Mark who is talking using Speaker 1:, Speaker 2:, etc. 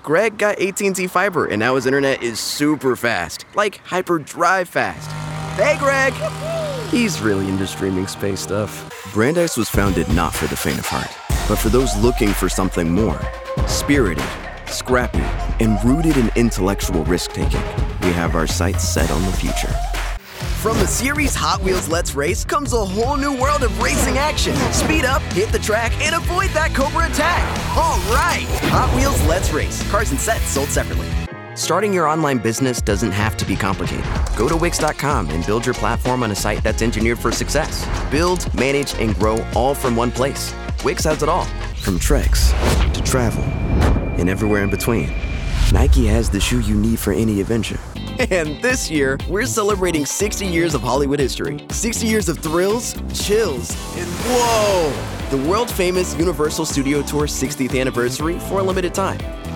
Speaker 1: Greg got AT&T Fiber, and now his internet is super fast, like hyper-drive fast. Hey, Greg! He's really into streaming space stuff. Brandeis was founded not for the faint of heart, but for those looking for something more. Spirited, scrappy, and rooted in intellectual risk-taking, we have our sights set on the future. From the series Hot Wheels Let's Race comes a whole new world of racing action. Speed up, hit the track, and avoid that Cobra attack. All right, Hot Wheels Let's Race. Cars and sets sold separately. Starting your online business doesn't have to be complicated. Go to Wix.com and build your platform on a site that's engineered for success. Build, manage, and grow all from one place. Wix has it all, from treks to travel and everywhere in between. Nike has the shoe you need for any adventure. And this year, we're celebrating 60 years of Hollywood history. 60 years of thrills, chills, and whoa! The world-famous Universal Studio Tour 60th anniversary for a limited time.